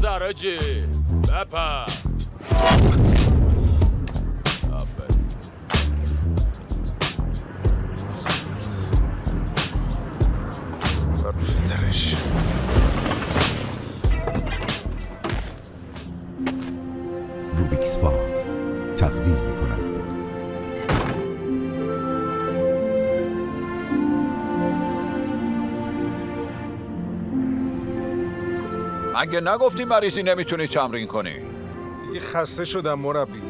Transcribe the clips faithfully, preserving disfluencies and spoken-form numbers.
پسر آجی بپر. درش روبیکس فا تقدیم می‌کند مگه نگفتی مریضی نمیتونی تمرین کنی؟ دیگه خسته شدم مربی.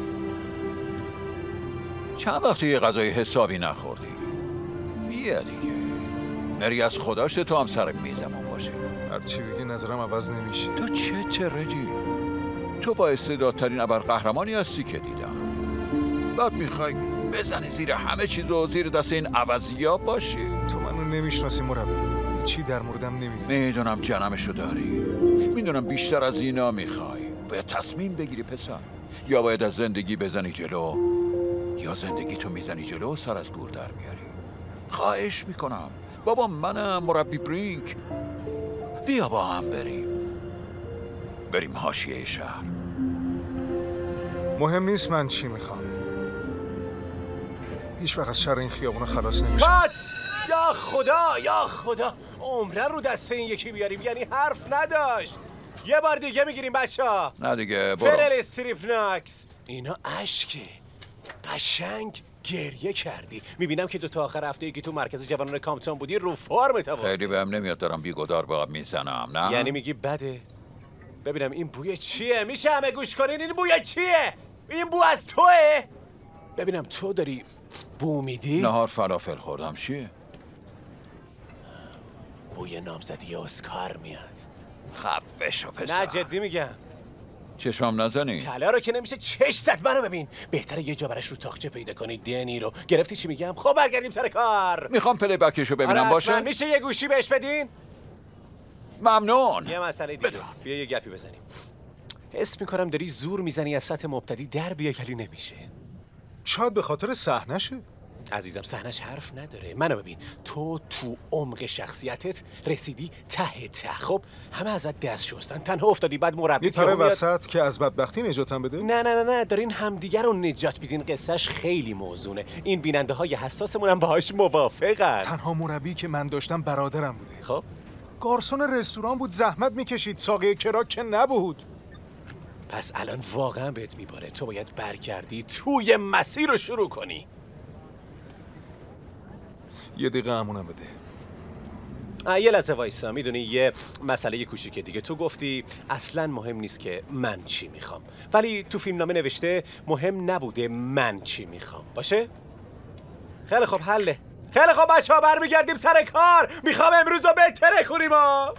چند وقتی یه غذای حسابی نخوردی؟ بیا دیگه مری از خداش تو هم سر میزمون باشه. هرچی بگی نظرم عوض نمیشه. تو چه ترجی؟ تو با استعدادترین ابرقهرمانی هستی که دیدم. بعد میخوای بزنی زیر همه چیز و زیر دست این عوضیا باشی؟ تو منو نمیشناسی مربی. چی در موردم نمیدونی. میدونم جنمشو داری. میدونم بیشتر از اینا میخوای. باید تصمیم بگیری پسر. یا باید از زندگی بزنی جلو یا زندگی تو میزنی جلو و سر از گور در میاری. خواهش میکنم بابا، منم مربی برینک. بیا با هم بریم بریم حاشیه شهر. مهم نیست من چی میخوام. هیچ وقت از شر این خیابون خلاص نمیشه. بس! یا خدا یا خدا، عمرن رو دست این یکی بیاریم، یعنی حرف نداشت. یه بار دیگه میگیریم بچه ها. نه دیگه برو. فرل استریپ ناکس. اینا اشکه قشنگ گریه کردی. میبینم که دو تا آخر هفته ای که تو مرکز جوانان کامپتون بودی رو فرمت بود. خیلی بهم نمیاد دارم بیگدار با میزنم. نه یعنی میگی بده؟ ببینم این بوی چیه؟ میشه همه گوش کنین؟ این بوی چیه؟ این بو از توه؟ ببینم تو داری بو میدی؟ نهار فلافل خوردم. چیه؟ بوی نامزدی اسکار میاد. خفه شو پسر. نه جدی میگم. چشم نزنی. طلا رو که نمیشه چش زد. منو ببین، بهتره یه جا براش رو تاقچه پیدا کنی. دنی رو گرفتی چی میگم؟ خب برگردیم سر کار. میخوام پلی بکشو ببینم. آره باشه میشه یه گوشی بهش بدین؟ ممنون. یه مسئله دیگه بدون. بیا یه گپی بزنیم. حس میکنم داری زور میزنی از سطح مبتدی در بیا، ولی نمیشه. شاید به خاطر صحنشه. عزیزم صحنش حرف نداره. منو ببین، تو تو عمق شخصیتت رسیدی ته ته. خب همه ازت دست شستن، تنها افتادی، بعد مربی میپره وسط که از بدبختی نجاتم بده. نه نه نه نه دارین همدیگر رو نجات میدین. قصهش خیلی موزونه. این بیننده های حساسمون هم باهاش موافقن. تنها مربی که من داشتم برادرم بوده. خب گارسون رستوران بود، زحمت میکشید، ساقه کراک که نبود. پس الان واقعا بهت میباره. تو باید برگردی توی مسیر رو شروع کنی. یه دقیقه امونم بده. یه لحظه وایسا. میدونی یه مسئله کوچیکه دیگه. تو گفتی اصلا مهم نیست که من چی میخوام، ولی تو فیلمنامه نوشته مهم نبوده من چی میخوام. باشه؟ خیلی خب حله. خیلی خب بچه ها برمیگردیم سر کار. میخوام امروز رو بهتره کنیم ها.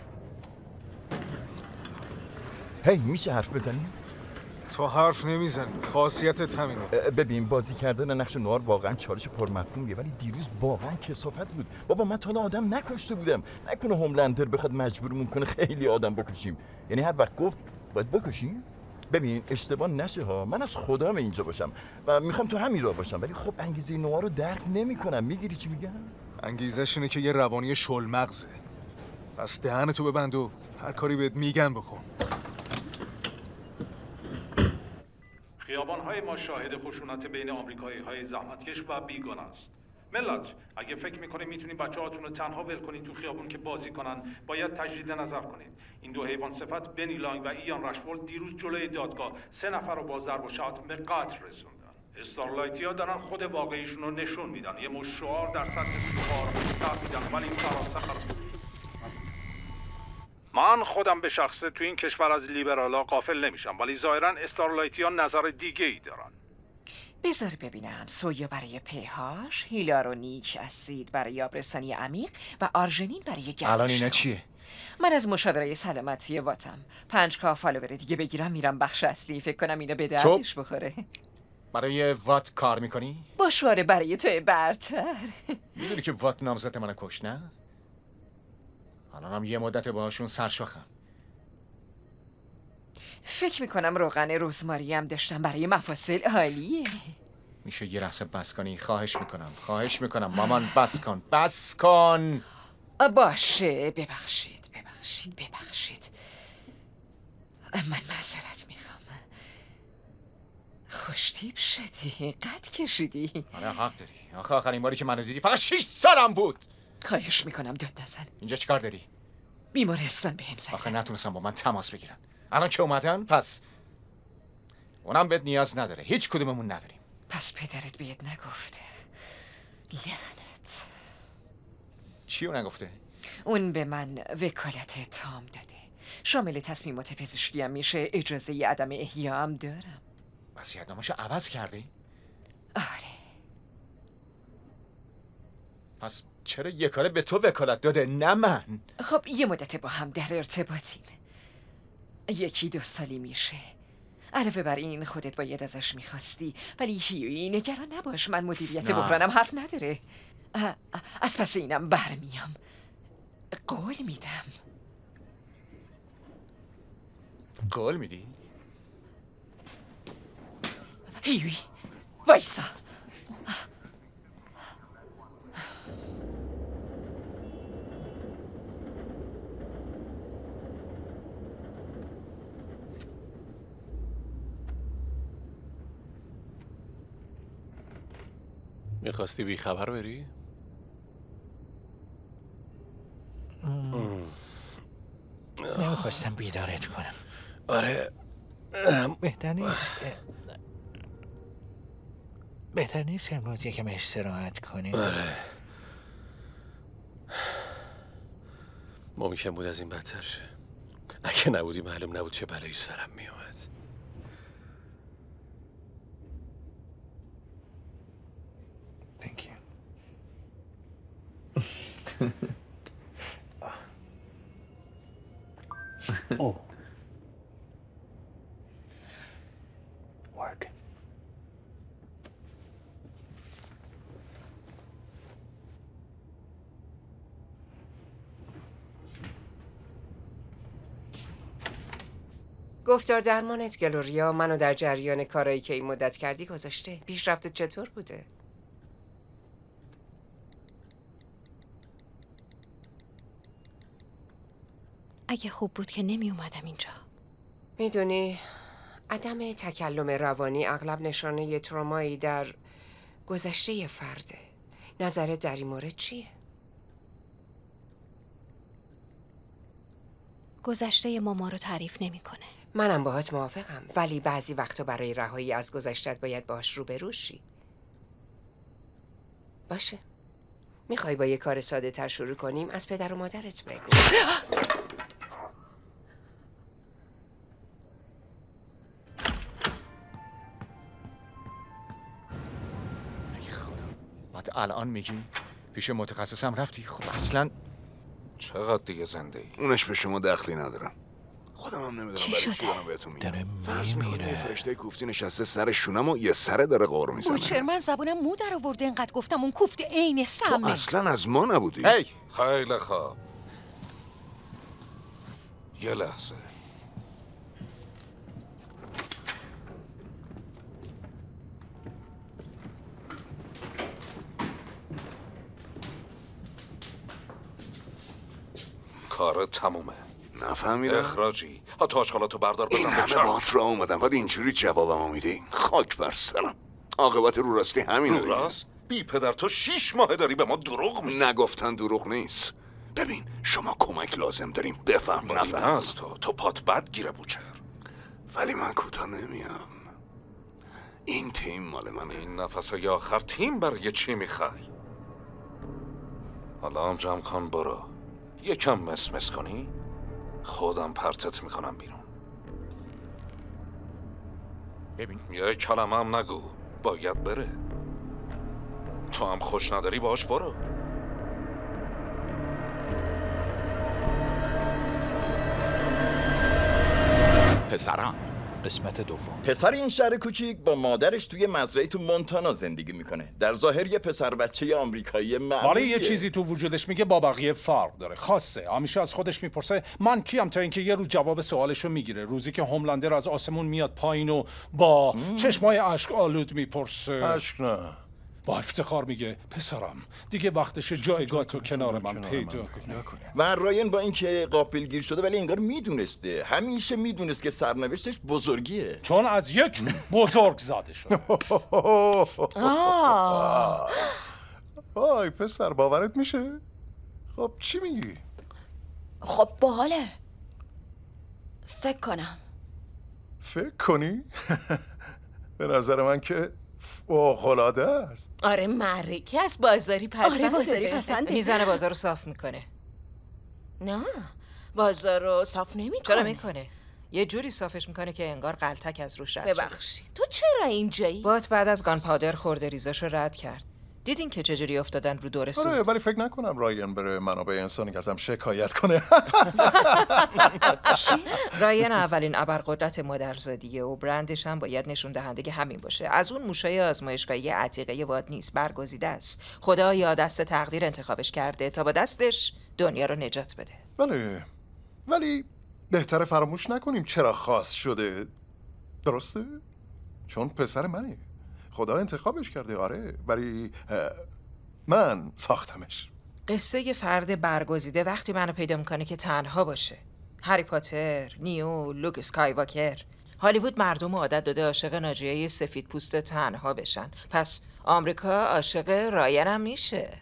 هی میشه حرف بزنیم؟ تو حرف نمیزنی، خاصیتت همینه. ببین بازی کردن نقش نوار واقعا چالش پرمفهومیه، ولی دیروز واقعا کثافت بود. بابا من تا حالا آدم نکشته بودم. نکنه هوملندر بخواد مجبورمون کنه خیلی آدم بکشیم. یعنی هر وقت گفت باید بکشیم. ببین اشتباه نشه ها، من از خدام اینجا باشم و میخوام تو همین راه باشم، ولی خب انگیزه نوار رو درک نمیکنم. میگیری چی میگم؟ انگیزش اینه که یه روانی شل مغزه. پس دهن تو ببند و هر کاری بهت میگن بکن. خیابان‌های ما شاهد خشونت بین آمریکایی‌های زحمتکش و بیگانه است. ملت، اگه فکر می‌کنید میتونید بچه‌هاتون رو تنها ول کنید تو خیابون که بازی کنن، باید تجدید نظر کنید. این دو حیوان صفت بنی لانگ و ایان رشفورد دیروز جلوی دادگاه سه نفر رو با ضرب و شتم به قتل رسوندن. استارلایتیا دارن خود واقعیشون رو نشون میدن. یه مش شعار در سطح سوار میدن، ولی سراسر من خودم به شخصه تو این کشور از لیبرالا غافل نمیشم، ولی ظاهرا استارلایتیا نظر دیگه ای دارن. بذار ببینم. سویا برای پیهاش، هیلارونیک اسید برای آبرسانی عمیق و آرژنین برای گردش. الان اینا چیه؟ من از مشاوره سلامتی واتم پنج کا فالوور دیگه بگیرم میرم بخش اصلی. فکر کنم اینو به دردش بخوره. برای وات کار میکنی؟ با شعار برای توی برتر. میدونی که وات نامزد منو کش، نه؟ الانم یه مدت باهاشون سرشاخم. فکر میکنم روغن رزماری هم داشتم برای مفاصل عالیه. میشه یه لحظه بس کنی؟ خواهش میکنم خواهش میکنم مامان بس کن بس کن. باشه ببخشید ببخشید ببخشید. من معذرت میخوام. خوشتیپ شدی، قد کشیدی. آره حق داری. آخه آخرین باری که منو دیدی فقط شش سالم بود. خواهش میکنم داد نزن. اینجا چیکار داری؟ بیمارستان بهم زنگ آخه زد. نتونستم با من تماس بگیرن. الان که اومدن پس اونم بهت نیاز نداره. هیچ کدوممون نداریم. پس پدرت بهت نگفته. لعنت. چی اون نگفته؟ اون به من وکالت تام داده. شامل تصمیمات پزشکی هم میشه، اجازه عدم احیا هم دارم. وصیت‌نامه‌شو عوض کردی؟ آره. پس چرا یه کاره به تو وکالت داده نه من؟ خب یه مدت با هم در ارتباطیم. یکی دو سالی میشه. علاوه بر این خودت باید ازش میخواستی، ولی هیوی نگران نباش، من مدیریت نه. بحرانم حرف نداره. اه، اه، از پس اینم برمیام. قول میدم. قول میدی؟ هیوی وایسا. میخواستی بی خبر بری؟ نمیخواستم بیدارت کنم. آره بهتر نیست بهتر نیست امروز یکم استراحت کنیم. آره ممکن بود از این بدتر شه. اگه نبودی معلوم نبود چه بلایی سرم میومد. Thank you. Oh. Work. گفتار درمانت گلوریا منو در جریان کارایی که این مدت کردی گذاشته. پیشرفتت چطور بوده؟ اگه خوب بود که نمی اومدم اینجا. میدونی عدم تکلم روانی اغلب نشانه یه ترومایی در گذشته یه فرده. نظرت در این مورد چیه؟ گذشته ماما رو تعریف نمیکنه. منم باهات موافقم، ولی بعضی وقتا برای رهایی از گذشتت باید باش روبرو شی. باشه. میخوای با یه کار ساده تر شروع کنیم؟ از پدر و مادرت بگو. بعد الان میگی پیش متخصصم رفتی؟ خب اصلا چقدر دیگه زنده ای؟ اونش به شما دخلی ندارم. خودم هم نمیدونم چی برای شده؟ چی دارم بهتون میگم. داره فرض میکنه میمیره. یه فرشته کوفتی نشسته سر شونم و یه سره داره قار میزنه. بوچر من زبونم مو در آورده انقدر گفتم اون کوفته عین تو سمه. اصلا از ما نبودی. هی خیلی خواب. یه لحظه. کار تمومه. نفهمیدم. اخراجی. حتی آشغالاتو بردار این بزن به همه چرخ. بات را اومدم بعد اینجوری جوابمو میدی. خاک بر سرم. عاقبت رو راستی همینه. رو راست؟ بی پدر تو شیش ماه داری به ما دروغ میگی. نگفتن دروغ نیست. ببین شما کمک لازم داریم. بفهم با این نفهم. از تو تو پات بد گیره بوچر. ولی من کوتاه نمیام. این تیم مال منه. این نفسای آخر تیم برای چی میخوای؟ حالا هم جمع کن برو. یکم مسمس کنی خودم پرتت میکنم بیرون. ببین یه کلمه هم نگو. باید بره. تو هم خوش نداری باش برو. پسران قسمت دوم. پسر این شهر کوچیک با مادرش توی مزرعه تو مونتانا زندگی میکنه. در ظاهر یه پسر بچه آمریکایی معمولیه. ولی یه چیزی تو وجودش میگه با بقیه فرق داره. خاصه. همیشه از خودش میپرسه من کیم، تا اینکه یه روز جواب سوالشو میگیره. روزی که هوملندر از آسمون میاد پایین و با چشمای اشک آلود میپرسه اشک نه. با افتخار میگه پسرم دیگه وقتش جایگاه تو کنار من پیدا کنی. و راین با اینکه غافلگیر شده ولی انگار میدونسته، همیشه میدونست که سرنوشتش بزرگیه، چون از یک بزرگ زاده شده. وای پسر باورت میشه؟ خب چی میگی؟ خب باحاله. فکر کنم. فکر کنی؟ به نظر من که فوق‌العاده است. آره معرکه از بازاری پسنده. آره بازاری پسنده. میزنه بازار رو صاف میکنه. نه بازار رو صاف نمیکنه. چرا میکنه؟ یه جوری صافش میکنه که انگار غلطک از روش رد شده. ببخشید تو چرا اینجایی؟ بات بعد از گان پادر خورده ریزاشو رد کرد. دیدین که چجوری افتادن رو دور سود؟ آره ولی فکر نکنم راین بره منابع انسانی که ازم شکایت کنه. راین اولین ابرقدرت مادرزادیه و برندش هم باید نشون دهنده همین باشه. از اون موشای آزمایشگاهی عتیقه واد نیست، برگزیده است. خدا یا دست تقدیر انتخابش کرده تا با دستش دنیا رو نجات بده. ولی ولی بهتره فراموش نکنیم چرا خاص شده. درسته؟ چون پسر منه. خدا انتخابش کرده. آره ولی من ساختمش. قصه ی فرد برگزیده وقتی منو پیدا میکنه که تنها باشه. هری پاتر، نیو، لوک اسکایواکر. هالیوود مردم عادت داده عاشق ناجیه سفید پوست تنها بشن. پس آمریکا عاشق راین هم میشه.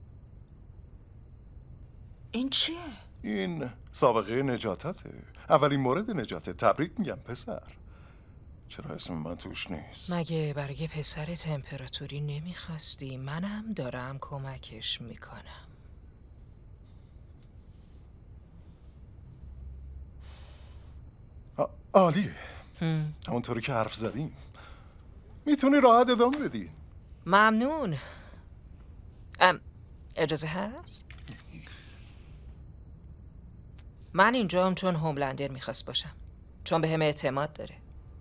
این چیه؟ این سابقه نجاتته. اولین مورد نجاته. تبریک میگم پسر. چرا اسم من توش نیست؟ مگه برای پسر تمپراتوری نمیخواستی؟ منم دارم کمکش میکنم. عالیه. همونطوری که حرف زدیم میتونی راحت ادامه بدی. ممنون. ام اجازه هست؟ من اینجام چون هوملندر میخواست باشم، چون به هم اعتماد داره.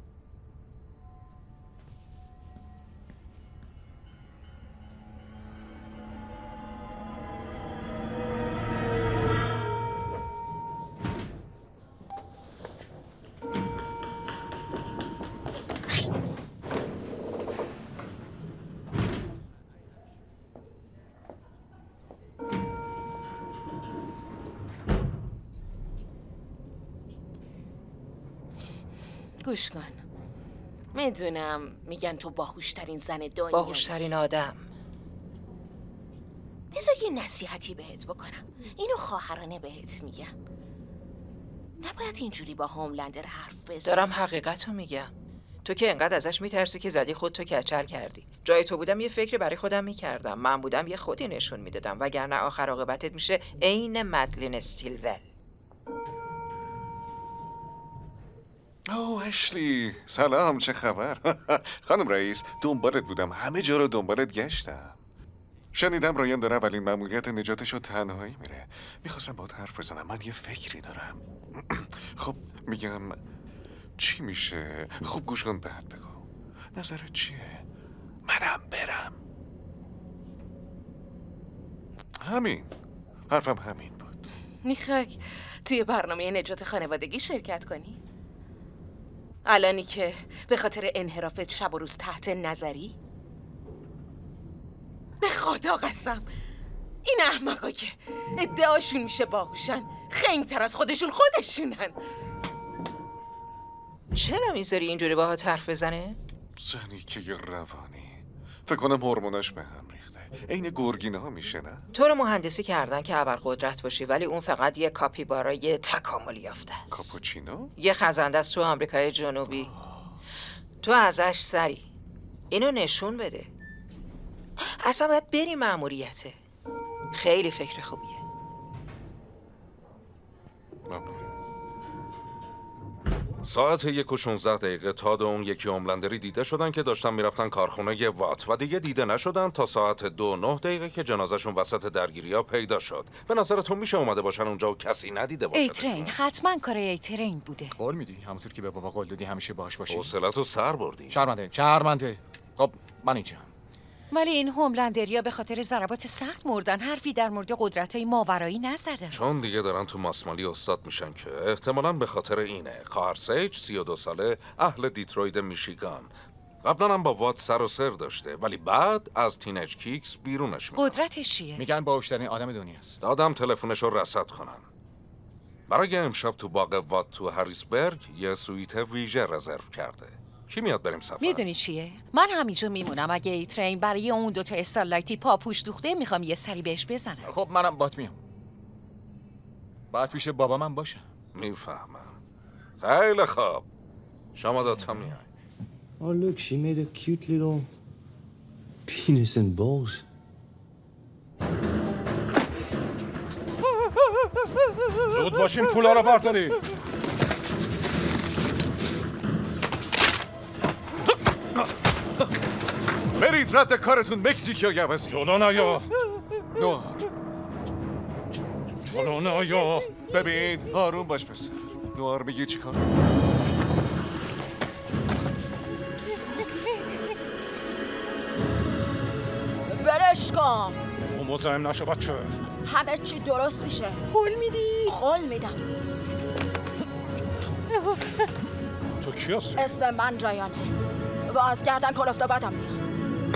گوش کن. میدونم میگن تو باهوشترین زن دنیا، باهوشترین آدم. بذار یه نصیحتی بهت بکنم. اینو خواهرانه بهت میگم. نباید اینجوری با هوملندر حرف بزنی. دارم حقیقتو میگم. تو که انقدر ازش میترسی که زدی خودتو کچل کردی. جای تو بودم یه فکری برای خودم میکردم. من بودم یه خودی نشون میدادم، وگرنه آخر عاقبتت میشه عین مدلین استیلول. اوه اشلی سلام، چه خبر؟ خانم رئیس دنبالت بودم، همه جا رو دنبالت گشتم. شنیدم رایان داره اولین مأموریت نجاتش رو تنهایی میره. میخواستم باهات حرف بزنم، من یه فکری دارم. خب میگم چی میشه؟ خوب گوش کن بعد بگو نظرت چیه؟ منم برم. همین حرفم همین بود. میخوای توی برنامه نجات خانوادگی شرکت کنی؟ الانی که به خاطر انحرافت شب و روز تحت نظری؟ به خدا قسم این احمقا که ادعاشون میشه باهوشن خیلی تر از خودشون خودشونن. چرا میذاری اینجوری باهات حرف بزنه؟ زنی که یه روانی، فکر کنم هورموناش به هم ریخته. عین گرگینه ها میشه نه؟ تو رو مهندسی کردن که ابرقدرت باشی، ولی اون فقط یه کاپیبارای تکامل یافته است. کاپوچینو؟ یه خزنده است تو آمریکای جنوبی. تو ازش سری اینو نشون بده. اصلا باید بری مأموریته. خیلی فکر خوبیه. ساعت یک و شونزده دقیقه تاد اون یکی هوملندری دیده شدن که داشتن میرفتن کارخونه ی وات و دیگه دیده نشدن تا ساعت دو نه دقیقه که جنازشون وسط درگیری ها پیدا شد. به نظرتون میشه اومده باشن اونجا و کسی ندیده باشه؟ ای ترین حتما کار ای ترین بوده. قول میدی همونطور که به بابا قول دادی همیشه باهاش باشی؟ حوصله‌تو سر بردی. شرمنده شرمنده. خب من اینجام. ولی این هوملندریا به خاطر ضربات سخت مردن، حرفی در مورد قدرت‌های ماورایی نزدن. چون دیگه دارن تو ماسمالی استاد میشن که احتمالاً به خاطر اینه. خواهر سیج سی و دو ساله، اهل دیترویت میشیگان. قبلا هم با وات سر و سر داشته ولی بعد از تینیج کیکس بیرونش میکنن. قدرتش چیه؟ میگن باهوشترین آدم دنیاست. دادم تلفنش رو رصد کنن. برای امشب تو باغ وات تو هریسبرگ یه سویت ویژه رزرو کرده. کی میاد بریم سفر؟ میدونی چیه؟ من همینجا میمونم. اگه ای ترین برای اون دوتا استارلایتی پاپوش دوخته میخوام یه سری بهش بزنم. خب منم بات میام. باید پیش بابا من باشم. میفهمم. خیلی خوب. شما دوتا میای. Oh, look, she made a cute little penis and balls. زود باشین پولا رو بردارین. برید رد کارتون مکزیکیا گوزی. جلو نیا. نو. جلو نیا. ببین آروم باش پسر. نوار میگی چی کار؟ ولش کن. تو مزاحم نشو بچه. همه چی درست میشه. قول میدی؟ قول میدم. تو کی هستی؟ اسم من رایانه و از گردن کلفته بدم میاد.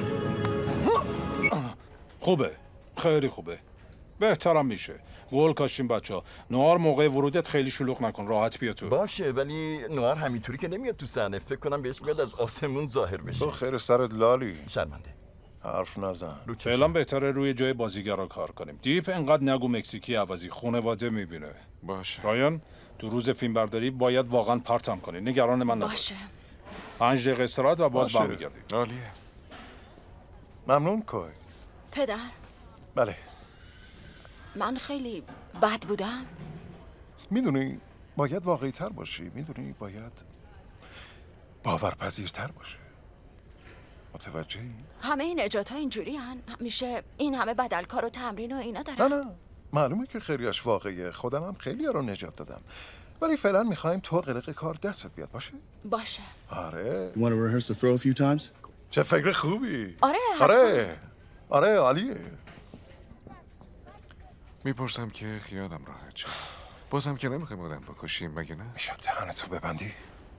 خوبه، خیلی خوبه. بهترم میشه. گل کاشیم بچه ها. نوار موقع ورودت خیلی شلوغ نکن، راحت بیا تو. باشه ولی نوار همینطوری که نمیاد تو صحنه. فکر کنم بهش میاد از آسمون ظاهر بشه. تو خیر سرت لالی. شرمنده. حرف نزن. فعلا بهتره روی جای بازیگرا کار کنیم. دیپ انقدر نگو مکزیکی عوضی خانواده میبینه. باشه. رایان تو روز فیلم برداری باید واقعا پرتم کنی. نگران من نباش. باشه. پنج دقیقه استراحت و باز باشه. برمیگردی. عالیه. ممنون کوی. پدر بله. من خیلی بد بودم. میدونی باید واقعی تر باشی. میدونی باید باورپذیرتر باشه. متوجهی؟ همه این نجات ها اینجوری هن. همیشه این همه بدلکار و تمرین و اینا دارن. نه نه معلومه که خیلیش واقعیه. خودم هم خیلی ها رو نجات دادم ولی فعلا میخوایم تو قلق کار دستت بیاد. باشه؟ باشه. آره. You want to rehearse the throw a few times? چه فکر خوبی. آره حتما. آره آره عالیه. میپرسم که خیالم راحت شد. بازم که نمیخوایم آدم بکشیم مگه نه؟ میشه دهنتو ببندی؟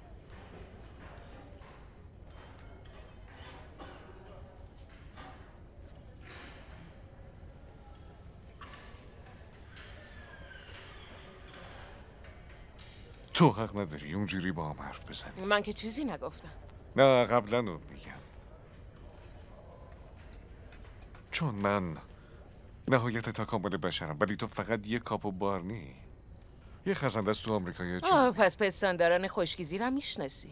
تو حق نداری اونجوری با هم حرف بزنی. من که چیزی نگفتم. نه قبلا رو میگم. چون من نهایت تکامل بشرم ولی تو فقط یه کاپو بارنی. یه خزنده است تو آمریکای آه جنوبی. پس پستانداران خشکیزی رو میشناسی.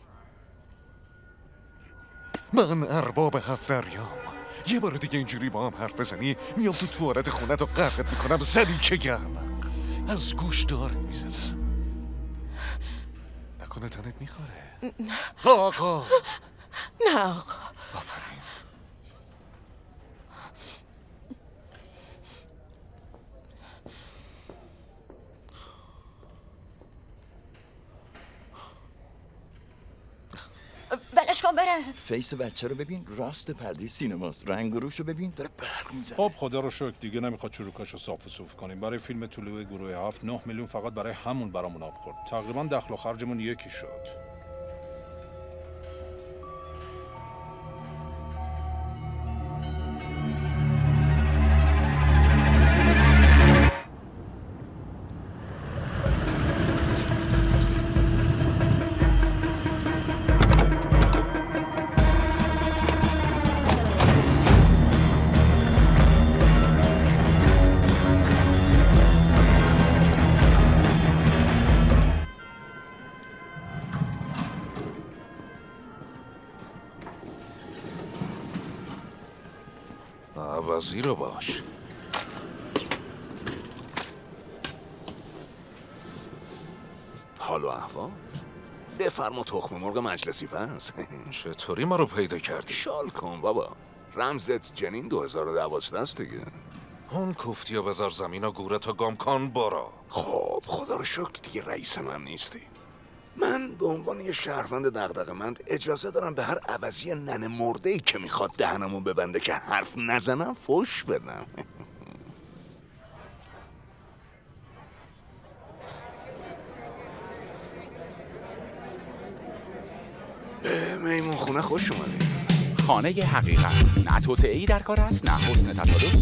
من ارباب هفت دریام. یه بار دیگه اینجوری با هم حرف بزنی میام تو توالت خونت و غرقت میکنم. زنی که گرمق از گوش دارت میزنم. نکنه تنت میخوره. آقا نه آقا. آفرین. ولش کن بره. فیس بچه رو ببین. راست پرده سینماست. رنگ و روش رو ببین. داره برق میزنه. خب خدا رو شکر دیگه نمیخواد چروکاشو صاف و صوف کنیم. برای فیلم طلوع گروه هفت نه میلیون فقط برای همون برامون آب خورد. تقریبا دخل و خرجمون یکی شد. عوضی رو باش. حال و احوال؟ بفرما تخم مرغ مجلسی پس. چطوری ما رو پیدا کردی؟ شال کن بابا. رمزت جنین دو هزار و دوازده است دیگه. اون کوفتی و بذار زمین و گوره تا گام کن برا. خب خدا رو شکر دیگه رئیس من نیستی. من به عنوان یه شهروند دغدغه‌مند اجازه دارم به هر عوضی ننه مرده‌ای که میخواد دهنمون ببنده که حرف نزنم فوش بدم. به همون خونه خوش اومدید. خانه حقیقت، نه توطئه‌ای در کار است، نه حسن تصادف.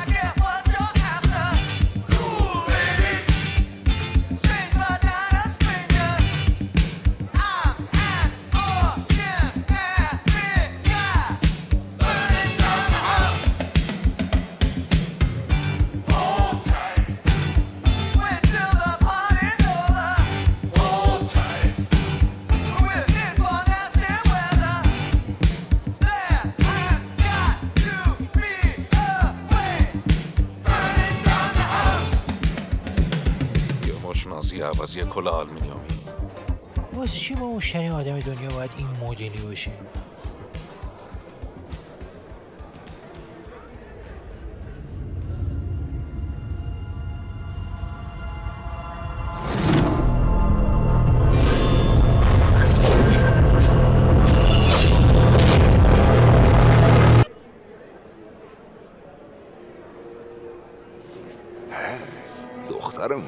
عوضی کل آلومینیومی. واسه چی با مشتری آدم دنیا باید این مدلی باشه؟ دخترم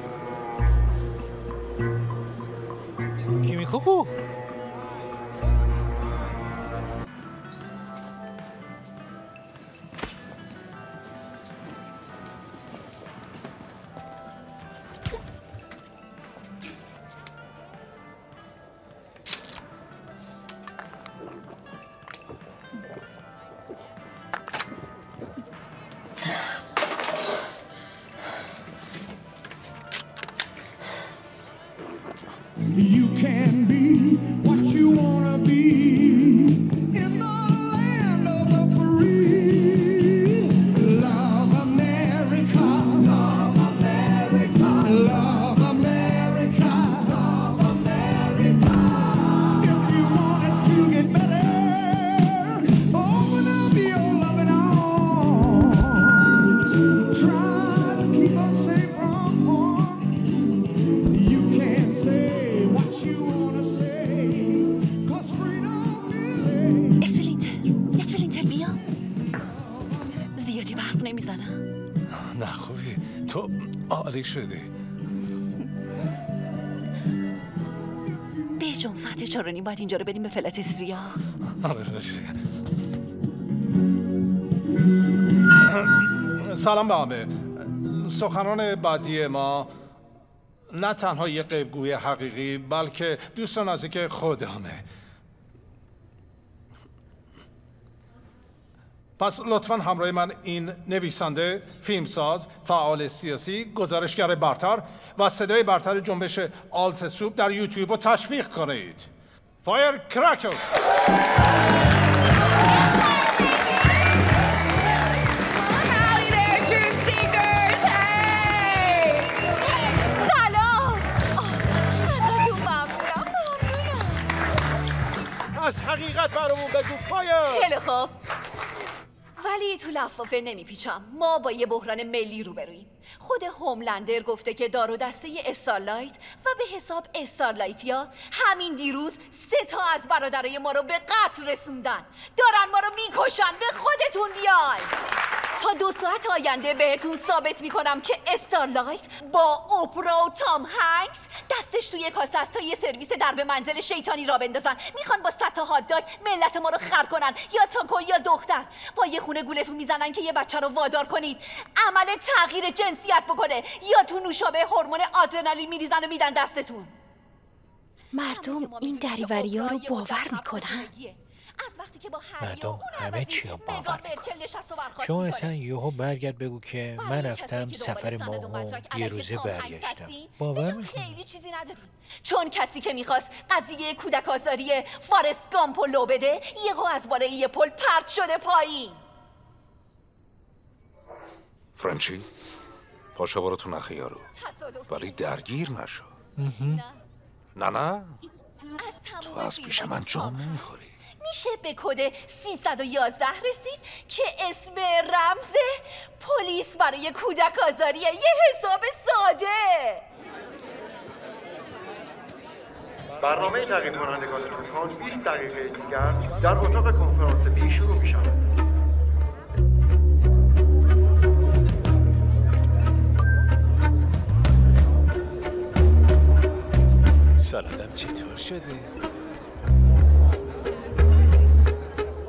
کیمیکو You can be what you wanna be in the land of the free. Love America, love America, love America, love America. If you want it to get better, open up your loving arms. Try to keep us safe from harm. You can't say اسپلینتر اسپلینتر بیا. زیادی برق نمیزنم. نه خوبی، تو عالی شدی. به جم ساعت چهار و نیم باید اینجا رو بدیم به فلاتستریا. سلام به همه. سخنان بعدی ما نه تنها یک غیبگوی حقیقی بلکه دوست نزدیک خودمه. پس لطفاً همراه من این نویسنده، فیلمساز، فعال سیاسی، گزارشگر برتر و صدای برتر جنبش آلت سوپ در یوتیوب رو تشویق کنید. فایر کراکر. از حقیقت برامون بگو فایر. خیلی خوب، ولی تو لفافه نمیپیچم. ما با یه بحران ملی روبرویم. خود هوملندر گفته که دار و دسته استارلایت و به حساب استارلایتیا همین دیروز سه تا از برادرای ما رو به قتل رسوندن. دارن ما رو میکشن. به خودتون بیاین. تا دو ساعت آینده بهتون ثابت میکنم که استارلایت با اپرا و تام هنگس دستش توی کاسه است تا یه سرویس در به منزل شیطانی را بندازن. میخوان با صد تا هات داگ ملت ما رو خر کنن، یا تاکو یا دختر. با یه خونه گولتون میزنن که یه بچه رو وادار کنید عمل تغییر جنسیت بکنه، یا تو نوشابه هورمون آدرنالین میریزن و میدن دستتون. مردم این دریوریا رو باور میکنن. مردم همه چی رو باور میکنن. شما اصلا یهو برگرد بگو که من رفتم سفر ماهو یه روزه برگشتم. باور میکنن. خیلی چیزی نداریم. چون کسی که میخواست قضیه کودک آزاری فارست گامپو لو بده یهو از بالای یه پل پرت شده پایین. فرانچی پاشا برو تو نخه یارو، ولی درگیر نشو. نه نه تو از پیش من جام نمیخوری. میشه به کد سیصد و یازده رسید که اسم رمز پلیس برای کودک آزاریه. یه حساب ساده. برنامه تعقیب کنندگان لطفاً بیست دقیقه دیگر در اتاق کنفرانس بی شروع می شود. سالادم چطور شده؟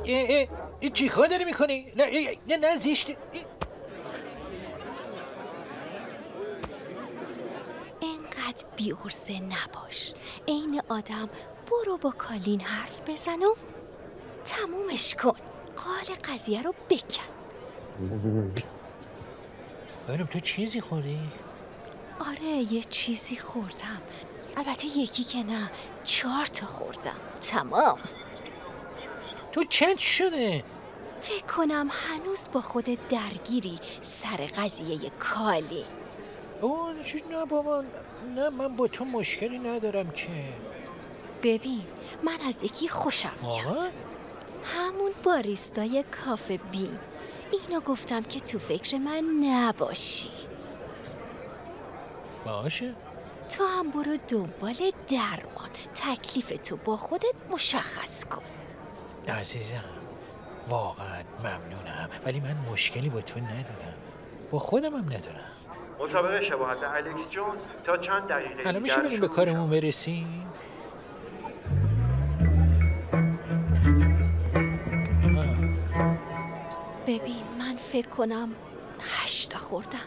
این چی کار داری میکنی؟ نه نه نه زیشته. اینقدر بی‌عرضه نباش. عین آدم برو با کالین حرف بزن و تمومش کن. قال قضیه رو بکن. ببینم تو چیزی خوردی؟ آره یه چیزی خوردم. البته یکی که نه، چهار تا خوردم. تمام. تو چند شده؟ فکر کنم هنوز با خودت درگیری سر قضیه کالی. اوه چی؟ نه بابا، نه من با تو مشکلی ندارم که. ببین من از یکی خوشم میاد. همون باریستای کافه بین. اینو گفتم که تو فکر من نباشی. باشه. تو هم برو دنبال درمان. تکلیف تو با خودت مشخص کن. عزیزم واقعا ممنونم، ولی من مشکلی با تو ندارم، با خودم هم ندارم. مسابقه شباهت به الکس جونز تا چند دقیقه الان میشه بریم به کارمون برسیم؟ ببین من فکر کنم هشتا خوردم.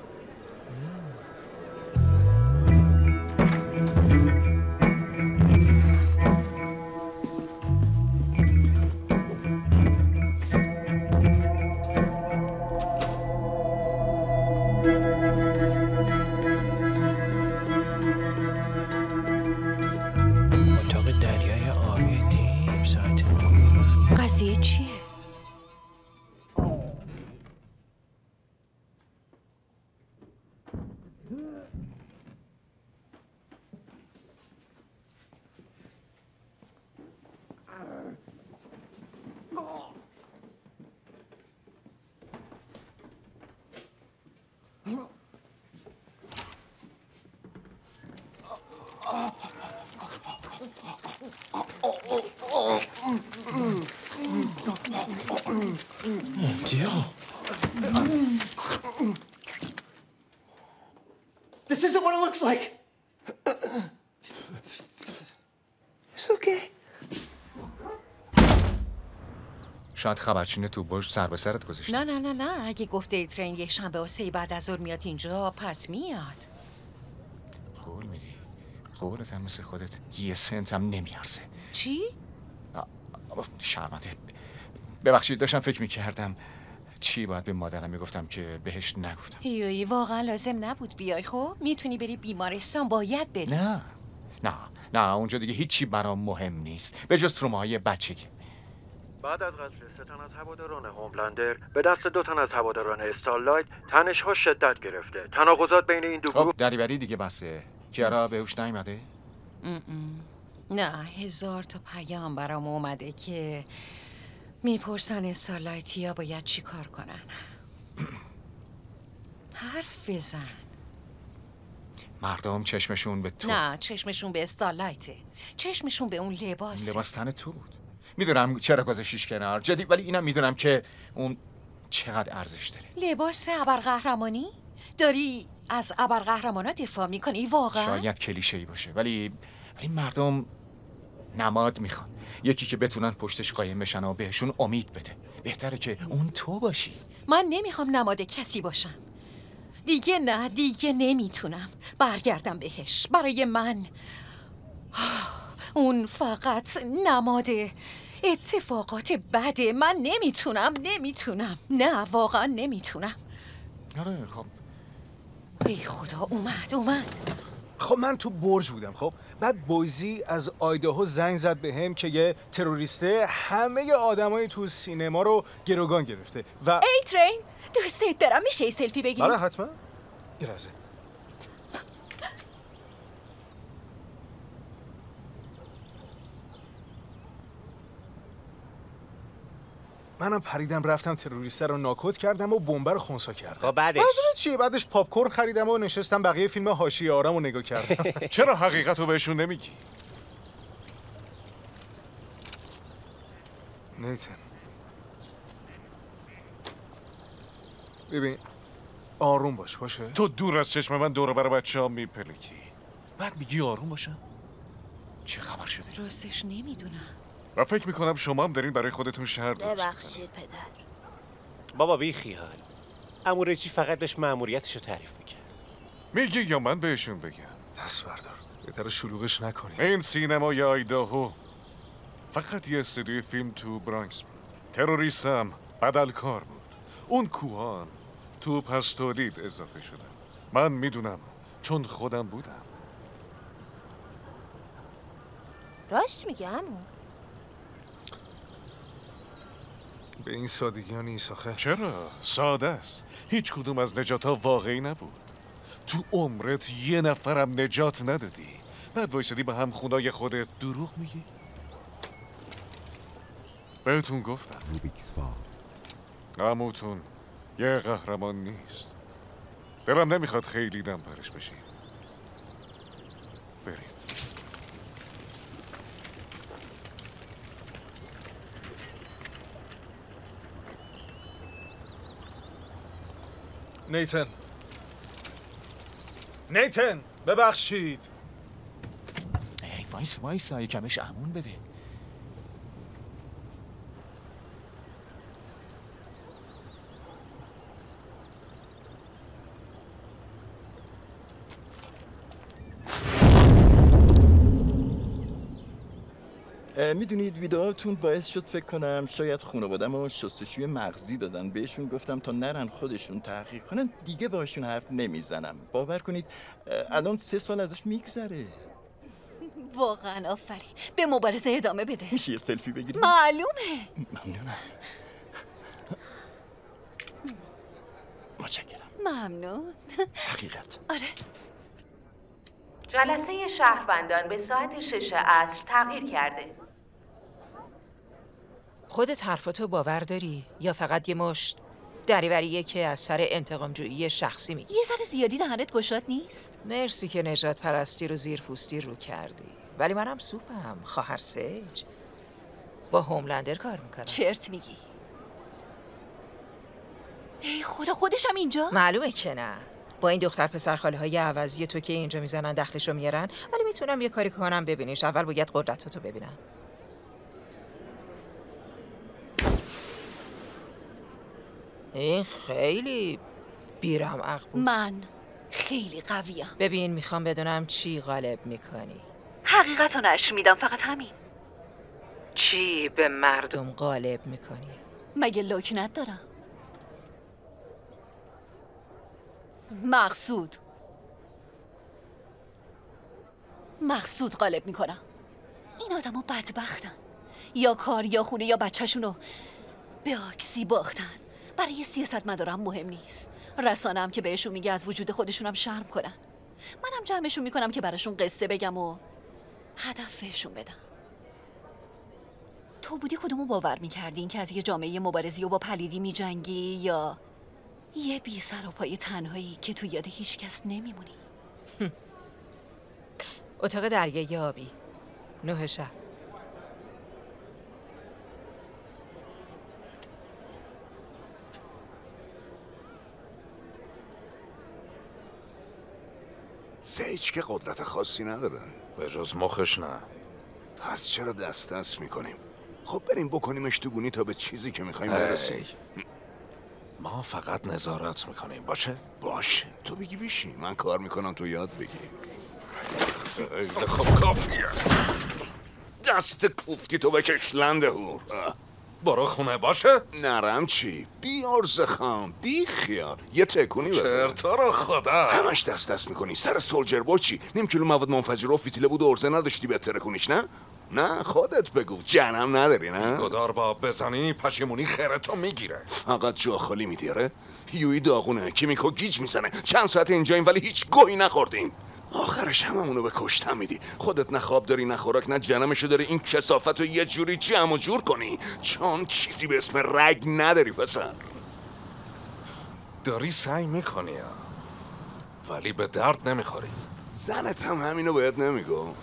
اتاق دریای آبی دیپ ساعت نه. قضیه چیه؟ This isn't what it looks like. It's okay. شاید خبرچینه تو برج سر به سرت گذاشته. نه نه نه نه اگه گفته ترین یک شنبه و سه بعد از ظهر میاد اینجا پس میاد. قول میدی؟ قولت هم مثل خودت یه سنت هم نمیارزه. چی؟ شرمنده. ببخشید داشتم فکر میکردم چی باید به مادرم میگفتم که بهش نگفتم. هیوی واقعا لازم نبود بیای. خب میتونی بری بیمارستان، باید بری. نه نه نه اونجا دیگه هیچی برام مهم نیست به جز تروماهای بچگی. بعد از قتل سه تن از هواداران هوملندر به دست دو تن از هواداران استارلایت تنش‌ها شدت گرفته. تناقضات بین این دو گروه. خب دریوری دیگه بسه. کیارا به هوش نیومده؟ نه هزار تا پیام برام اومده که میپرسن استارلایتیا باید چی کار کنن. حرف بزن. مردم چشمشون به تو. نه چشمشون به استارلایته. چشمشون به اون لباسه. لباس تن تو بود. میدونم چرا گذاشتیش کنار جدی، ولی اینم میدونم که اون چقدر ارزش داره. لباس ابرقهرمانی؟ داری از ابرقهرمانا دفاع میکنی واقعا؟ شاید کلیشه‌ای باشه ولی ولی مردم نماد میخوان، یکی که بتونن پشتش قایم بشن و بهشون امید بده. بهتره که اون تو باشی. من نمیخوام نماد کسی باشم. دیگه نه، دیگه نمیتونم برگردم بهش. برای من اون فقط نماد اتفاقات بده. من نمیتونم نمیتونم نه واقعا نمیتونم. آره خب ای خدا اومد اومد. خب من تو برج بودم. خب بعد بویزی از آیداهو زنگ زد به هم که یه تروریسته همه آدمای تو سینما رو گروگان گرفته و ای ترین دوستت دارم، میشه ای سلفی بگیریم؟ آره حتما. یه لحظه. منم پریدم رفتم تروریسته رو ناکوت کردم و بمب رو خنثی کردم. خب بعدش منظورت چیه؟ بعدش پاپ کورن خریدم و نشستم بقیه فیلم حاشیه آرام رو نگاه کردم. چرا حقیقت رو بهشون نمیگی؟ نیتن ببین آروم باش. باشه تو دور از چشم من دور بر بچه ها میپلکی، بعد میگی آروم باشم. چه خبر شده؟ راستش نمیدونم. و فکر میکنم شما هم دارین برای خودتون شهر درست ببخشید پدر. بابا بی خیال. عمو رجی فقط داشت مأموریتشو تعریف میکرد. میگی یا من بهشون بگم؟ دست بردار، بهتره شلوغش نکنی. این سینمای آیداهو فقط یه استودیوی فیلم تو برانکس بود. تروریست هم بدلکار بود. اون کوهان تو پس تولید اضافه شدن. من میدونم چون خودم بودم. راست میگه عمو. به این سادگی ها نیست آخه. چرا؟ ساده است. هیچ کدوم از نجات ها واقعی نبود. تو عمرت یه نفرم نجات ندادی. بعد وایسادی به هم خونای خودت دروغ میگی؟ بهتون گفتم عموتون یه قهرمان نیست. دلم نمیخواد خیلی دم پرش بشیم. بریم. نیتن نیتن ببخشید. ای وایس وایس یه کمش امون بده. میدونید ویدئوهاتون باعث شد فکر کنم شاید خانواده‌مو و شستشوی مغزی دادن. بهشون گفتم تا نرن خودشون تحقیق کنن، دیگه باشون حرف نمیزنم. باور کنید الان سه سال ازش میگذره. واقعا آفرین. به مبارزه ادامه بده. میشه یه سلفی بگیریم؟ معلومه. ممنونم. متشکرم. ممنون. حقیقت. آره. جلسه شهروندان به ساعت شش عصر تغییر کرده. خودت حرفاتو باور داری یا فقط یه مشت دریوریه که از سر انتقامجویی شخصی میگی؟ یه ذره زیادی دهنت گشاد نیست؟ مرسی که نجات پرستی رو زیر پوستی رو کردی، ولی منم سوپم. خواهر سیج با هوملندر کار میکنم. چرت میگی؟ ای خدا، خودشم اینجا؟ معلومه که نه. با این دختر پسر خاله های عوضی تو که اینجا میزنن دخلش رو میارن، ولی میتونم یه کاری کنم ببینیش. اول باید قدرتاتو ببینم. این خیلی بیرحم بود. من خیلی قویم. ببین میخوام بدونم چی غالب میکنی. حقیقت رو نشر میدم، فقط همین. چی به مردم غالب میکنی؟ مگه لکنت دارم؟ مقصود مقصود غالب میکنم. این آدم ها بدبختن، یا کار یا خونه یا بچهشونو به آکسی باختن. برای سیاست مدارم مهم نیست. رسانم که بهشون میگه از وجود خودشونم شرم کنن. منم جمعشون میکنم که براشون قصه بگم و هدف بهشون بدم. تو بودی کدومو باور میکردین که از یه جامعه مبارزی و با پلیدی میجنگی، یا یه بی سر و پای تنهایی که تو یاد هیچ کس نمیمونی؟ اتاق دریایی آبی، نه شب. سیج که قدرت خاصی نداره به جز مخش نه. پس چرا دست دست میکنیم؟ خب بریم بکنیمش تو گونی تا به چیزی که میخوایم برسیم. ما فقط نظارت میکنیم، باشه؟ باشه، تو بگی بشی، من کار میکنم تو یاد بگیری. خیلی خوب، کافیه. دست کوفتی تو بکش لنده هور. برو خونه، باشه؟ نرم چی؟ بی عرض خام، بی خیال. یه تکونی بده. چرتا رو خدا. همش دست دست میکنی. سر سولجر با چی؟ نیم کیلو مواد منفجر و فیتیله بود و عرضه نداشتی بهتره کنیش، نه؟ نه خودت بگو، جنم نداری نه؟ گدار با بزنی پشیمونی خیرتو میگیره. فقط جا خالی میدیاره؟ یوی داغونه، کیمیکو گیج میزنه. چند ساعت اینجاییم ولی هیچ گویی نخوردیم. آخرش هممونو به کشتن میدی. خودت نه خواب داری نه خوراک نه جنمشو داری. این کثافت رو یه جوری جمع و جور کنی، چون چیزی به اسم رگ نداری پسر. داری سعی میکنی ولی به درد نمیخوری. زنت هم همینو باید نمیگو.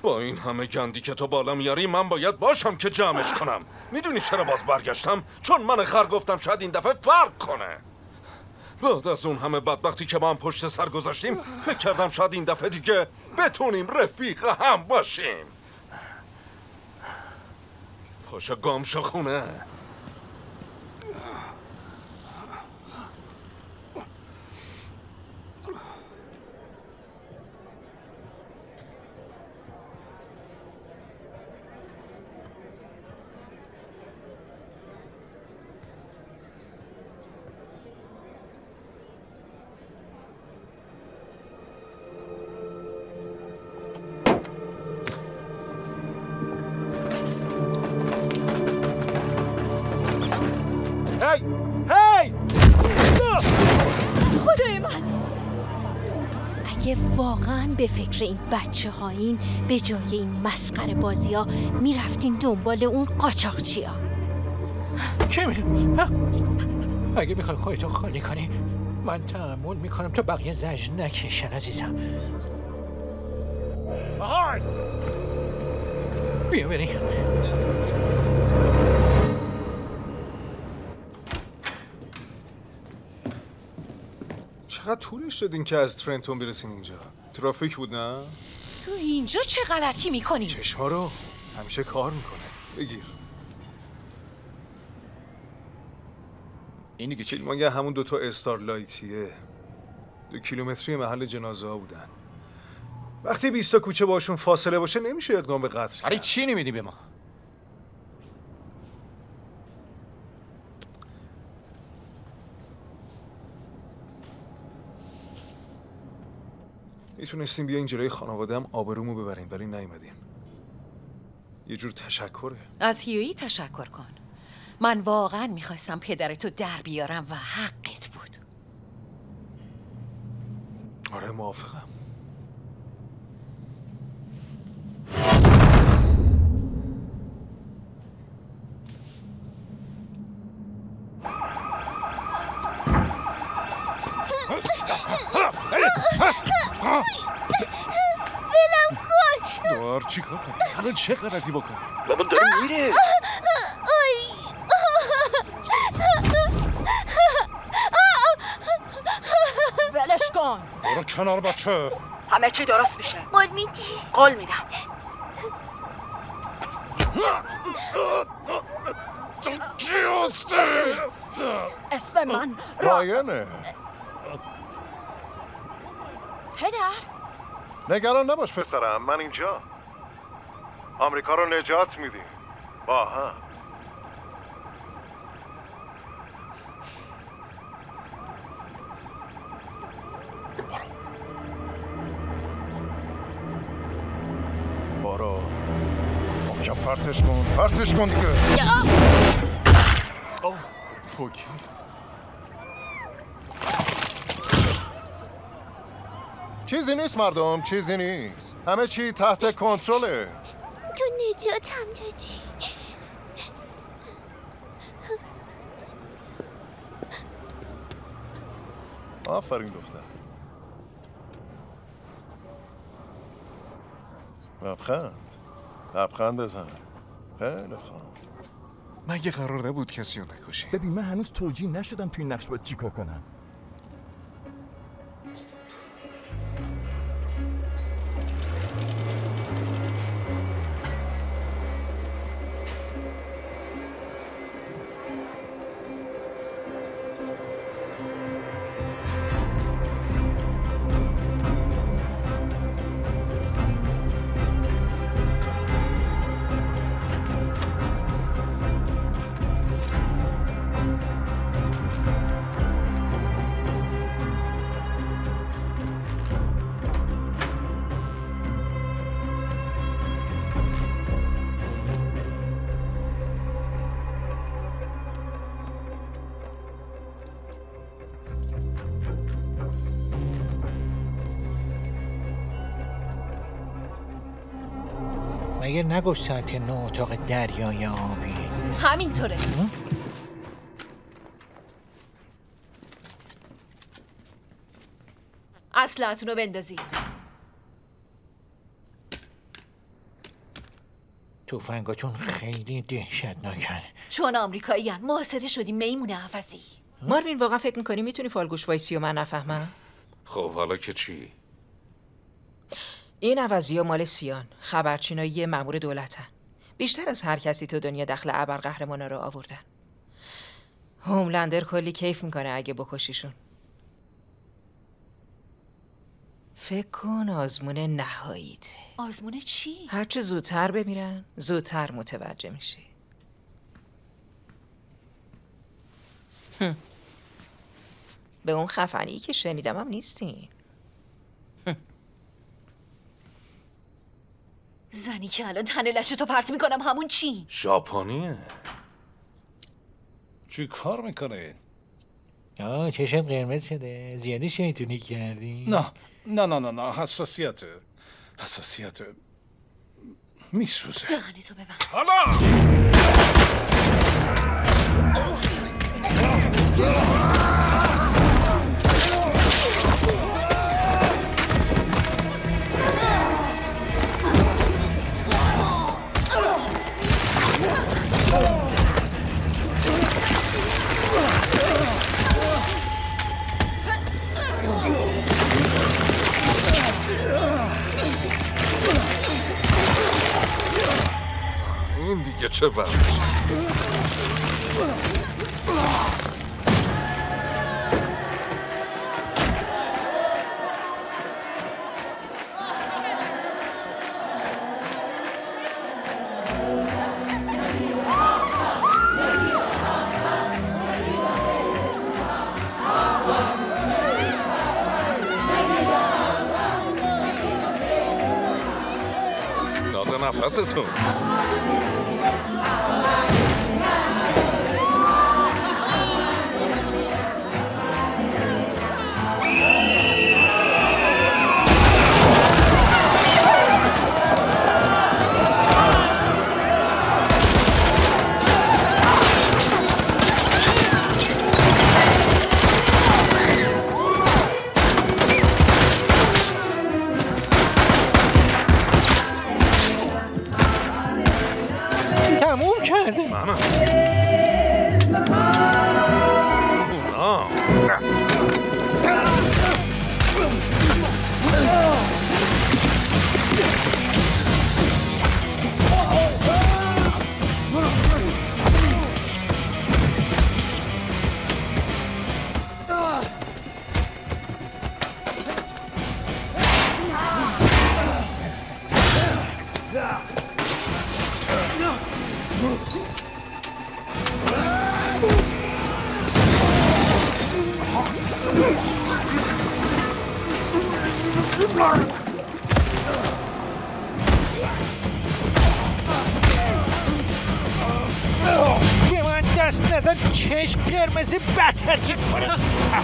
با این همه گندی که تو بالا میاری من باید باشم که جمعش کنم. میدونی چرا باز برگشتم؟ چون من خر گفتم شاید این دفعه فرق کنه. بعد از اون همه بدبختی که با هم پشت سر گذاشتیم فکر کردم شاید این دفعه دیگه بتونیم رفیق هم باشیم. پاشو گم شو خونه. واقعا به فکر این بچه هایین به جای این مسخره بازی ها میرفتین دنبال اون قاچاقچی ها. چه می؟ اگه میخوای خودتو خالی کنی من تحمل میکنم تا بقیه زجر نکشن عزیزم. آهای بیا بریم. چقدر طولش دادین که از ترنتون برسین اینجا؟ ترافیک بود نه؟ تو اینجا چه غلطی میکنی؟ چشما رو همیشه کار میکنه. بگیر. این دیگه چی؟ فیلمانگه همون دوتا استارلایتیه. دو کیلومتری محل جنازه ها بودن. وقتی بیست تا کوچه باشون فاصله باشه نمیشه اقدام به قتل کرد. ولی چی نمیدی به ما؟ میتونستیم بیاین جلوی خانواده‌ام آبرومو ببریم ولی نیومدیم. یه جور تشکره. از هیویی تشکر کن. من واقعا میخواستم پدرتو در بیارم و حقت بود. آره موافقم. ولم کن. دوار چی کار کنی؟ الان چه غلطی بکنی؟ بابا داره میره. ولش کن. برو کنار بچه. همه چی درست میشه. قول میدی؟ قول میدم. تو کی هستی؟ اسم من رایانه. پدر نگران نباش پسرم، من اینجا. آمریکا رو نجات میدیم با هم. برو برو محکم پرتش کن، پرتش کن دیگه. اوه پوکیت. چیزی نیست مردم، چیزی نیست. همه چی تحت کنترله. تو نجاتم دادی. آفرین دختر. لبخند لبخند بزن. خیلی خوب. مگه قرار نبود کسی رو نکشی؟ ببین من هنوز توجیه نشدم توی این نقش باید چیکار کنم. مگه نگفت ساعت نه اتاق دریای آبی؟ همینطوره. اسلحتون رو بندازی. توفنگاتون خیلی دهشتناکن. چون آمریکاییان محاصره شدی میمون عوضی. ماروین واقعا فکر میکنی میتونی فالگوش وایسی و من نفهمم؟ خب حالا که چی؟ این عوضی ها مال سیان، خبرچینایی مأمور دولتن. بیشتر از هر کسی تو دنیا دخل ابرقهرمانا رو آوردن. هوملندر کلی کیف میکنه اگه بکشیشون. فکر کن آزمون نهاییت. آزمون چی؟ هرچه زودتر بمیرن زودتر متوجه میشی. به اون خفنی که شنیدم هم نیستی. زنی که الان تنه لشتو پرت میکنم همون چی؟ ژاپنیه. چی کار میکنه؟ آه چشم قرمز شده. زیادی شیطونی کردی؟ نه نه نه نه نه حساسیت حساسیت میسوزه. دهنتو ببند. حالا این دیگه چه وقت؟ ناز نفستون. تموم کرده. منم اونا به من دست نزن چشم قرمزی بدتر که کنم.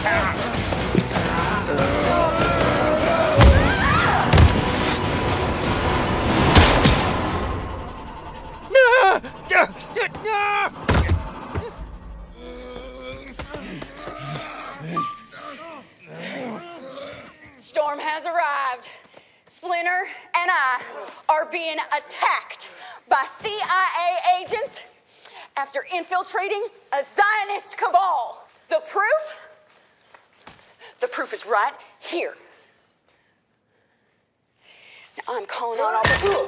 نه نه. Storm has arrived. Splinter and I are being attacked by C I A agents after infiltrating a Zionist cabal. The proof? The proof is right here. Now I'm calling on all the...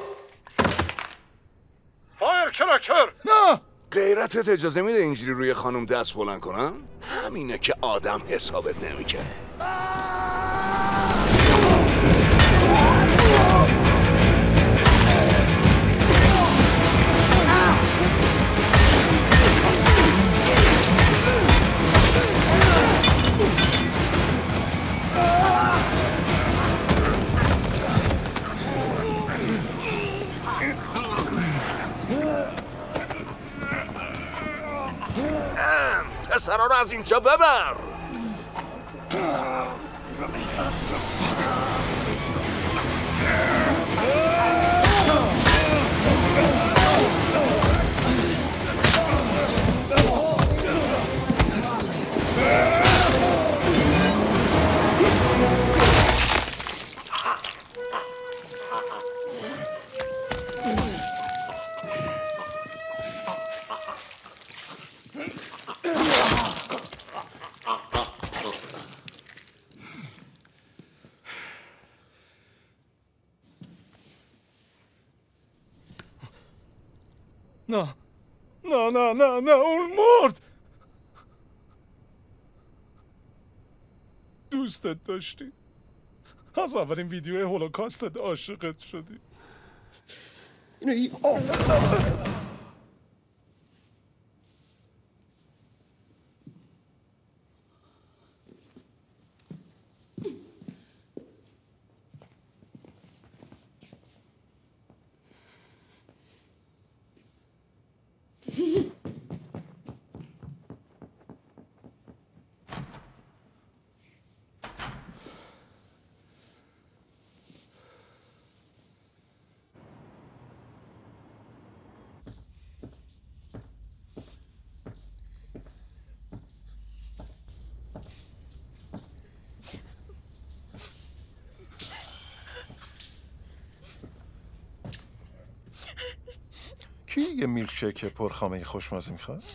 فایر کراکر. نه غیرتت اجازه میده اینجوری روی خانم دست بلند کنم؟ همینه که آدم حسابت نمیکنه. پسرا رو از اینجا ببر. نه نه نه نه نه اون مرد. دوستت داشتی. از اولین ویدیو هولوکاستت عاشقت شدی. اینو ای... کی یه میلکشیک پرخامه خوشمزه میخواد؟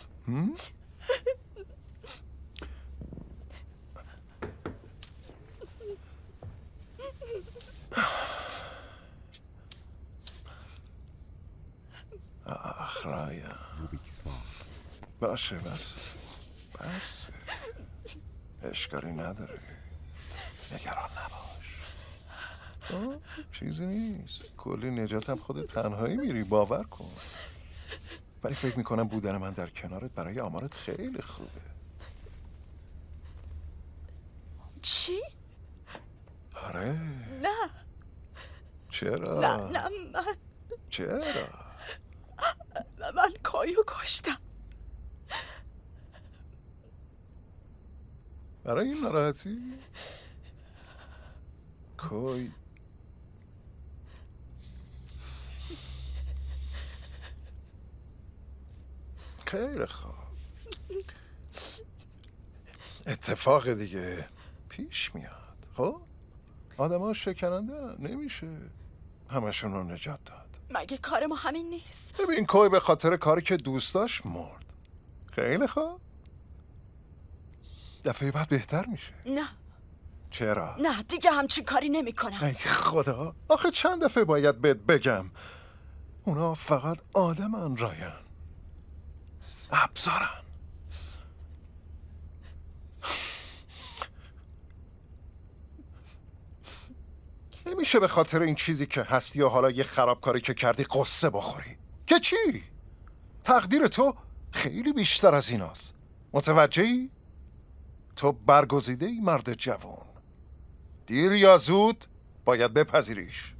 آخ رایا باشه بس بس اشکالی نداره، نگران نباش. آه چیزی نیست، کلی نجات هم خودت تنهایی میری، باور کن. ولی فکر میکنم بودن من در کنارت برای آمارت خیلی خوبه. چی؟ آره. نه چرا؟ نه نه من چرا؟ من کایو کشتم. برای این ناراحتی؟ کای خیلی خوب. اتفاق دیگه پیش میاد. خب آدم ها شکننده نمیشه همشون رو نجات داد. مگه کار ما همین نیست؟ ببین کوی به خاطر کاری که دوست داشت مرد. خیلی خوب. دفعه بعد بهتر میشه. نه چرا؟ نه دیگه همچین کاری نمی کنم. ای خدا، آخه چند دفعه باید بهت بگم اونا فقط آدمن رایان، ابزارن. نمیشه به خاطر این چیزی که هستی و حالا یه خرابکاری که کردی قصه بخوری. که چی؟ تقدیر تو خیلی بیشتر از ایناست. متوجهی؟ تو برگزیده‌ای مرد جوان. دیر یا زود باید بپذیریش.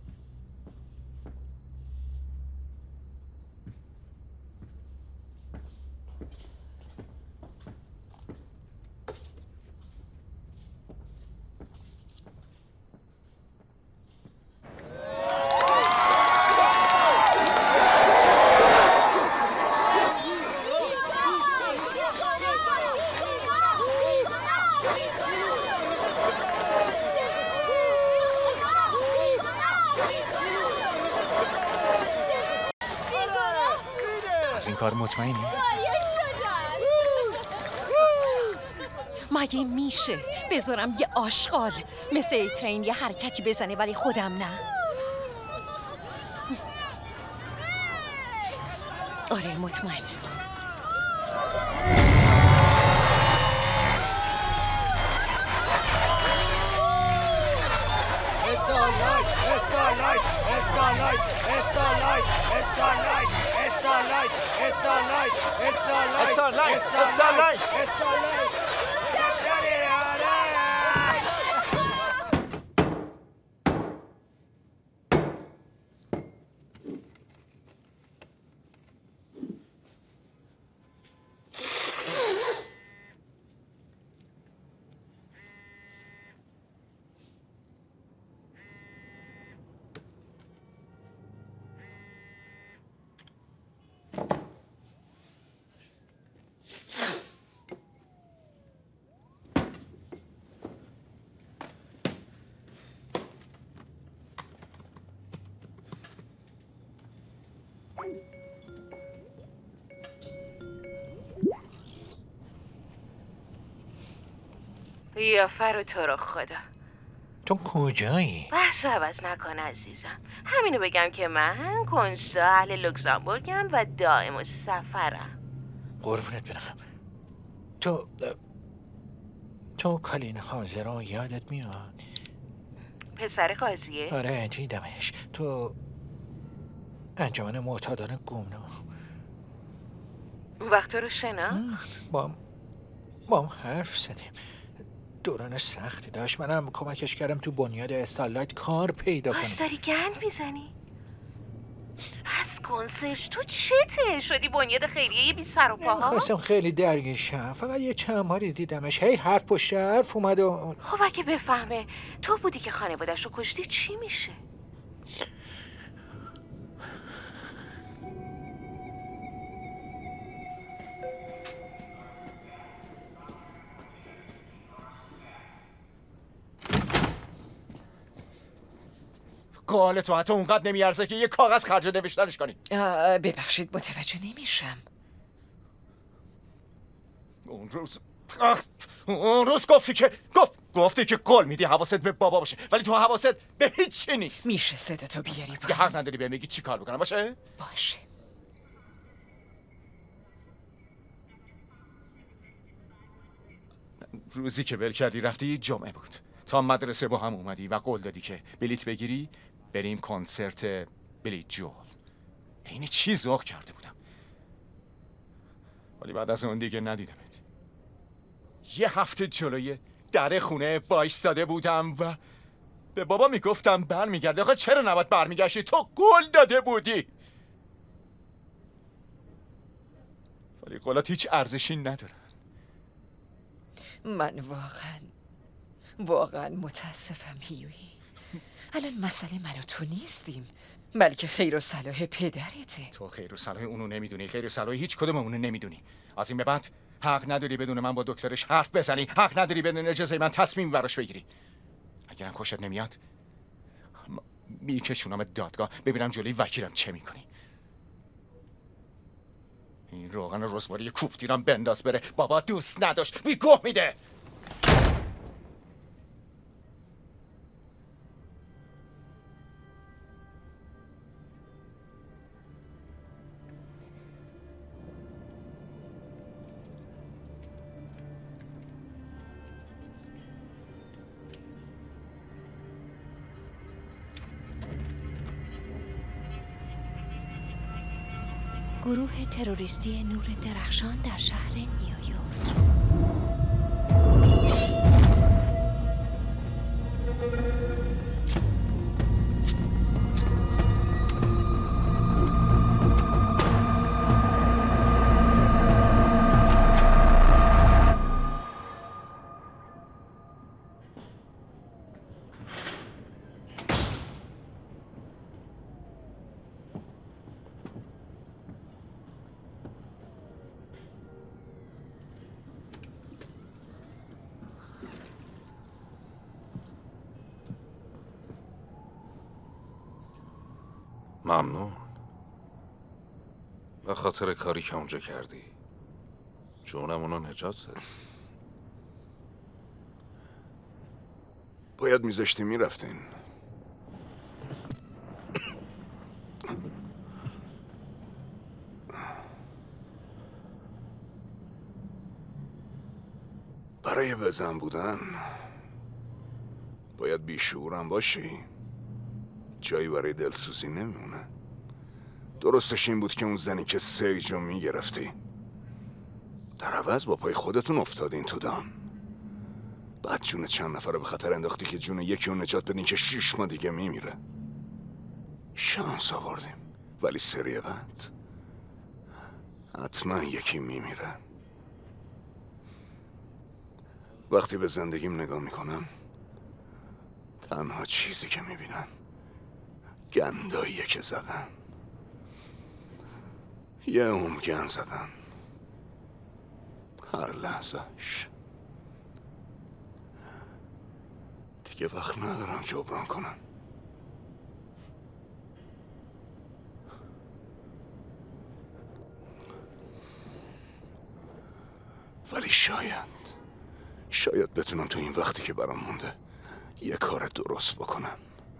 کار مطمئنی؟ مگه میشه بذارم یه آشغال مثل ایترین یه حرکتی بزنه ولی خودم نه؟ آره مطمئنم. Starlight, Starlight, Starlight, Starlight, Starlight, Starlight, Starlight, Starlight, Starlight, Starlight, Starlight. قیافه رو تو رو خدا. تو کجایی؟ بحث عوض نکن عزیزم. همینو بگم که من کنستا اهل لوکزامبورگم و دائم و سفرم. قربونت برم. تو تو کالین حاضرا یادت میاد؟ پسر قاضیه؟ آره دیدمش تو انجمن معتادان گمنام. اون وقت رو شناخت؟ با هم با هم حرف زدیم. دوران سختی داشت، منم کمکش کردم تو بنیاد استارلایت کار پیدا کنم. باش داری گند میزنی؟ پس کنسرج تو چته؟ شدی بنیاد خیریه بی سر و پاها؟ خواستم خیلی درگیر شم، فقط یه چند باری دیدمش هی حرف پشت حرف اومد و خب اگه بفهمه تو بودی که خانوادش رو کشتی چی میشه؟ قال تو حتی اونقدر نمیارزه که یه کاغذ خرج نوشتنش کنی. ببخشید متوجه نمیشم. اون روز اخ، اون روز گفتی که گفت گفتی که قول میدی حواست به بابا باشه، ولی تو حواست به هیچی نیست. میشه صداتو بیاری یه حق نداری بهم بگی چی کار بکنم. باشه باشه. روزی که ول کردی رفتی جمعه بود، تا مدرسه با هم اومدی و قول دادی که بلیت بگیری بریم کنسرت بلیت جول. این چی ذوق کرده بودم، ولی بعد از اون دیگه ندیدمت. یه هفته جلوی در خونه وایستاده بودم و به بابا میگفتم برمیگرده. آخه چرا نباید برمیگشتی؟ تو قول داده بودی. ولی قولات هیچ ارزشی ندارن. من واقعا واقعا متاسفم هیوی. الان مسئله من و تو نیستیم، بلکه خیر و صلاح پدرته. تو خیر و صلاح اونو نمیدونی، خیر و صلاح هیچ کدوم اونو نمیدونی. از این به بعد حق نداری بدون من با دکترش حرف بزنی، حق نداری بدون اجازه من تصمیم براش بگیری. اگرم خوشت نمیاد میکشونم دادگاه ببینم جلوی وکیلم چه میکنی. این روغن رزماری کوفتیرم بنداز بره. بابا دوست نداشت، وی گوه میده. گروه تروریستی نور درخشان در شهر نیویورک. ممنون به خاطر کاری که اونجا کردی. جونم اونو نجات دادی. باید میذاشتی میرفتین. برای بزن بودن باید بیشعورم باشی. جایی برای دلسوزی نمیمونه. درستش این بود که اون زنی که سیج رو میگرفتی در عوض با پای خودتون افتادین تو دام. بعد جون چند نفر به خطر انداختی که جون یکی رو نجات بدین که شیش ماه دیگه میمیره. شانس آوردیم، ولی سری بعد حتما یکی میمیره. وقتی به زندگیم نگاه میکنم تنها چیزی که میبینم گنداییه که زدم. یه عمر گند زدم، هر لحظهش. دیگه وقت ندارم جبران کنم. ولی شاید شاید بتونم تو این وقتی که برام مونده یه کار درست بکنم،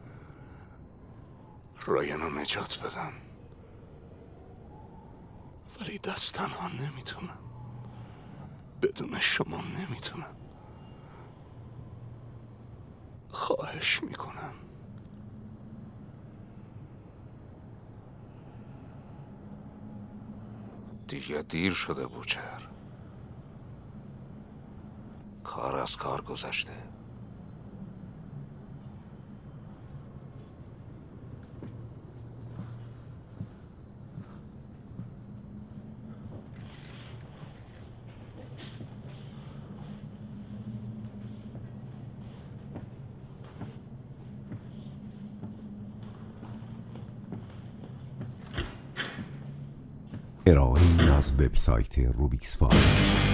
رایان رو نجات بدم، ولی دست تنها نمیتونم. بدون شما نمیتونم. خواهش میکنم. دیگه دیر شده بوچر. کار از کار گذشته. ارائه از وبسایت روبیکس فایل.